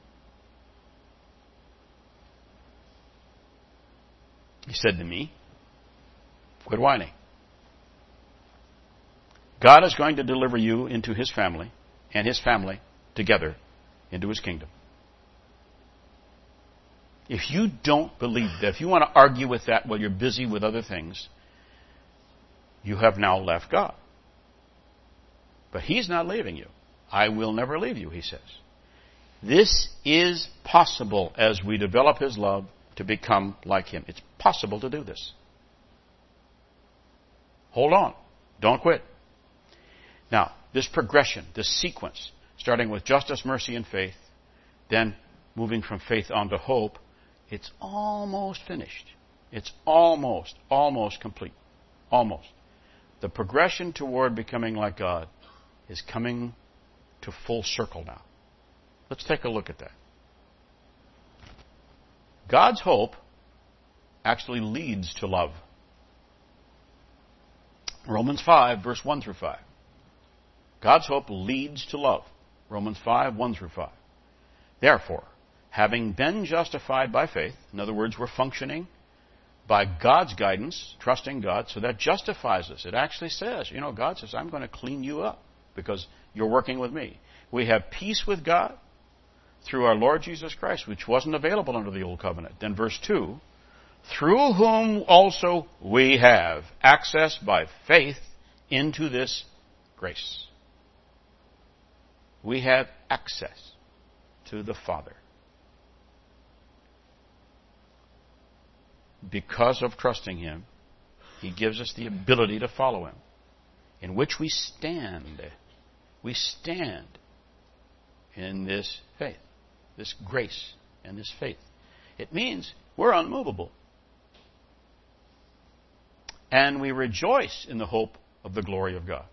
He said to me, quit whining. God is going to deliver you into his family and his family together into his kingdom. If you don't believe that, if you want to argue with that while you're busy with other things, you have now left God. But he's not leaving you. I will never leave you, he says. This is possible as we develop his love to become like him. It's possible to do this. Hold on. Don't quit. Now, this progression, this sequence, starting with justice, mercy, and faith, then moving from faith on to hope, it's almost finished. It's almost complete. Almost. The progression toward becoming like God is coming to full circle now. Let's take a look at that. God's hope actually leads to love. Romans 5, verse 1 through 5. God's hope leads to love. Romans 5, 1 through 5. Therefore, having been justified by faith, in other words, we're functioning by God's guidance, trusting God, so that justifies us. It actually says, God says, I'm going to clean you up because you're working with me. We have peace with God through our Lord Jesus Christ, which wasn't available under the Old Covenant. Then verse 2, through whom also we have access by faith into this grace. We have access to the Father. Because of trusting him, he gives us the ability to follow him, in which we stand. We stand in this faith, this grace and this faith. It means we're unmovable. And we rejoice in the hope of the glory of God.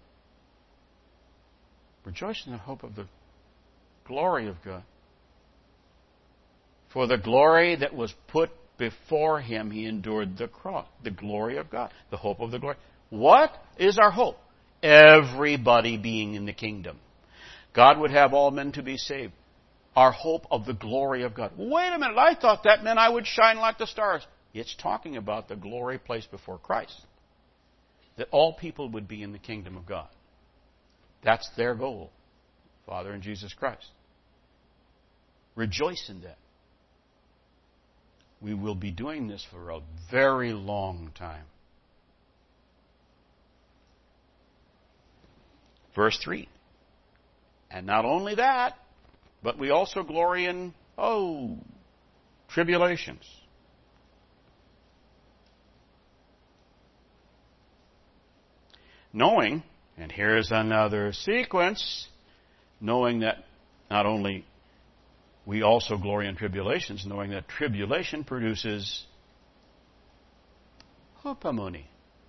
Rejoice in the hope of the glory of God. For the glory that was put before him, he endured the cross. The glory of God. The hope of the glory. What is our hope? Everybody being in the kingdom. God would have all men to be saved. Our hope of the glory of God. Wait a minute, I thought that meant I would shine like the stars. It's talking about the glory placed before Christ. That all people would be in the kingdom of God. That's their goal. Father and Jesus Christ. Rejoice in that. We will be doing this for a very long time. Verse 3. And not only that, but we also glory in, tribulations. Knowing, and here's another sequence, knowing that not only we also glory in tribulations, knowing that tribulation produces hupomone,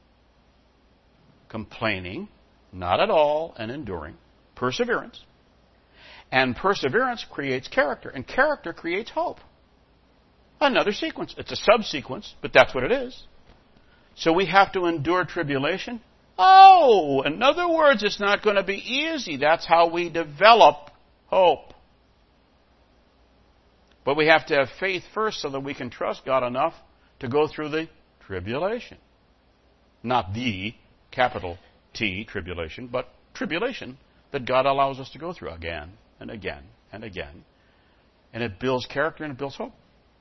complaining, not at all, and enduring, perseverance. And perseverance creates character, and character creates hope. Another sequence. It's a subsequence, but that's what it is. So we have to endure tribulation. Oh, in other words, it's not going to be easy. That's how we develop hope. But we have to have faith first so that we can trust God enough to go through the tribulation. Not the capital T tribulation, but tribulation that God allows us to go through again and again and again. And it builds character and it builds hope.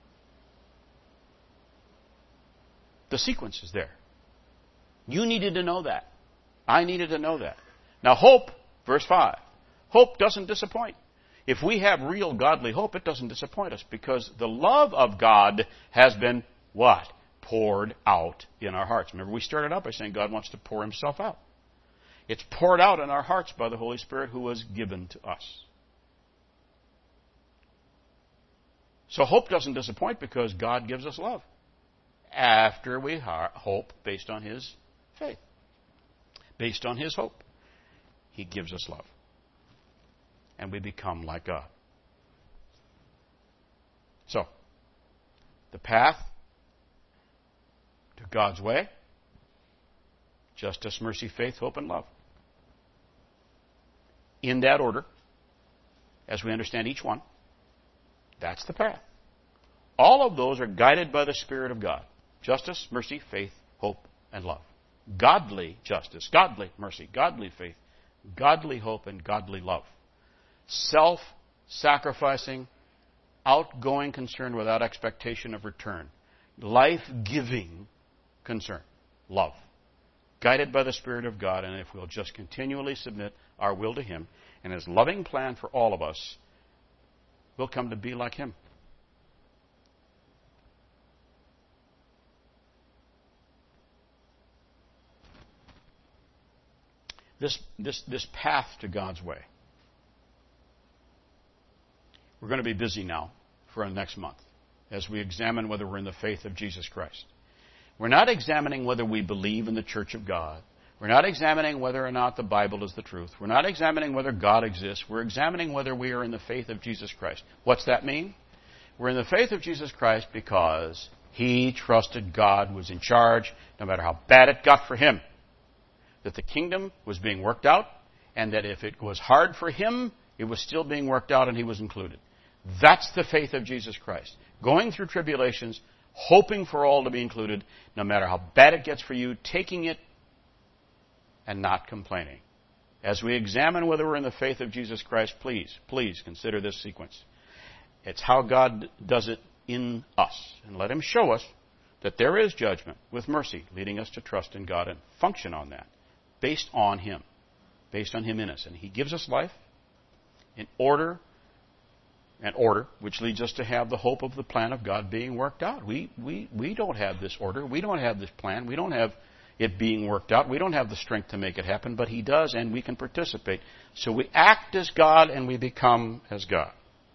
The sequence is there. You needed to know that. I needed to know that. Now hope, verse 5. Hope doesn't disappoint. If we have real godly hope, it doesn't disappoint us because the love of God has been what? Poured out in our hearts. Remember, we started out by saying God wants to pour himself out. It's poured out in our hearts by the Holy Spirit who was given to us. So hope doesn't disappoint because God gives us love after we hope based on his faith. Based on his hope, he gives us love. And we become like God. So, the path to God's way, justice, mercy, faith, hope, and love. In that order, as we understand each one, that's the path. All of those are guided by the Spirit of God. Justice, mercy, faith, hope, and love. Godly justice, godly mercy, godly faith, godly hope, and godly love. Self-sacrificing, outgoing concern without expectation of return. Life-giving concern. Love. Guided by the Spirit of God, and if we'll just continually submit our will to him and his loving plan for all of us, we'll come to be like him. This path to God's way. We're going to be busy now for our next month as we examine whether we're in the faith of Jesus Christ. We're not examining whether we believe in the Church of God. We're not examining whether or not the Bible is the truth. We're not examining whether God exists. We're examining whether we are in the faith of Jesus Christ. What's that mean? We're in the faith of Jesus Christ because he trusted God was in charge, no matter how bad it got for him. That the kingdom was being worked out, and that if it was hard for him, it was still being worked out and he was included. That's the faith of Jesus Christ. Going through tribulations, hoping for all to be included, no matter how bad it gets for you, taking it and not complaining. As we examine whether we're in the faith of Jesus Christ, please consider this sequence. It's how God does it in us. And let him show us that there is judgment with mercy, leading us to trust in God and function on that. Based on him in us. And he gives us life in order, which leads us to have the hope of the plan of God being worked out. We don't have this order. We don't have this plan. We don't have it being worked out. We don't have the strength to make it happen, but he does, and we can participate. So we act as God, and we become as God.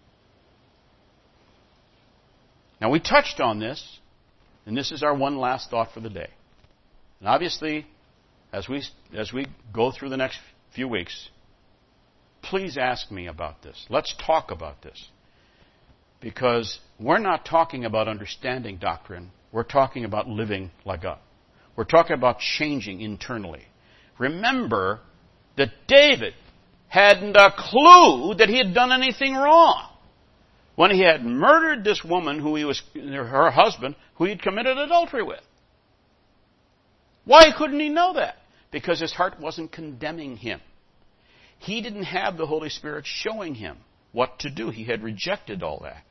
Now, we touched on this, and this is our one last thought for the day. And obviously, as we go through the next few weeks, please ask me about this. Let's talk about this. Because we're not talking about understanding doctrine. We're talking about living like God. We're talking about changing internally. Remember that David hadn't a clue that he had done anything wrong when he had murdered this woman who he was her husband, who he'd committed adultery with. Why couldn't he know that? Because his heart wasn't condemning him. He didn't have the Holy Spirit showing him what to do. He had rejected all that.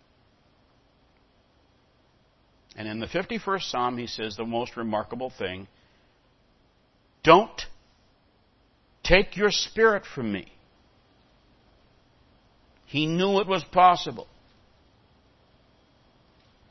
And in the 51st Psalm, he says the most remarkable thing: don't take your spirit from me. He knew it was possible.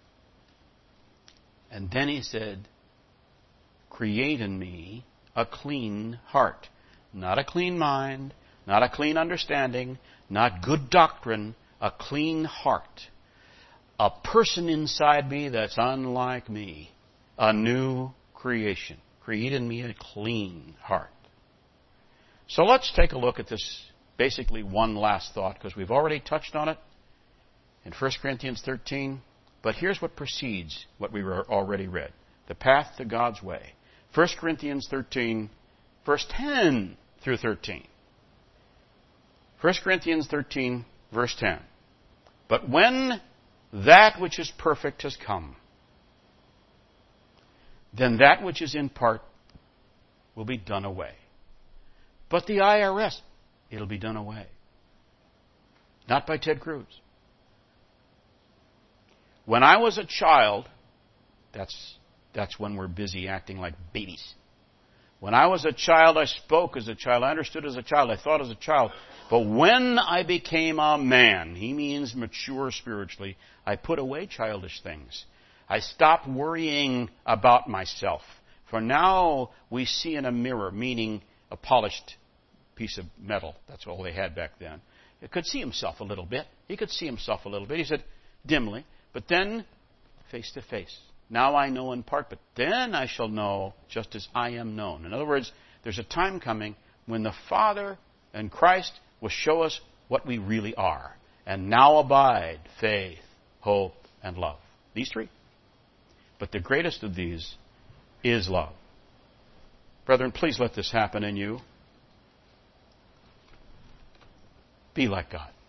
And then he said, create in me a clean heart. Not a clean mind, not a clean understanding, not good doctrine, a clean heart. A person inside me that's unlike me. A new creation. Create in me a clean heart. So let's take a look at this, basically one last thought, because we've already touched on it in 1 Corinthians 13. But here's what precedes what we already read. The path to God's way. 1 Corinthians 13, verse 10 through 13. 1 Corinthians 13, verse 10. But when that which is perfect has come, then that which is in part will be done away. But the IRS, it'll be done away. Not by Ted Cruz. When I was a child, that's when we're busy acting like babies. When I was a child, I spoke as a child. I understood as a child. I thought as a child. But when I became a man, he means mature spiritually, I put away childish things. I stopped worrying about myself. For now we see in a mirror, meaning a polished piece of metal. That's all they had back then. He could see himself a little bit. He could see himself a little bit. He said, dimly. But then, face to face. Now I know in part, but then I shall know just as I am known. In other words, there's a time coming when the Father and Christ will show us what we really are. And now abide faith, hope, and love. These three. But the greatest of these is love. Brethren, please let this happen in you. Be like God.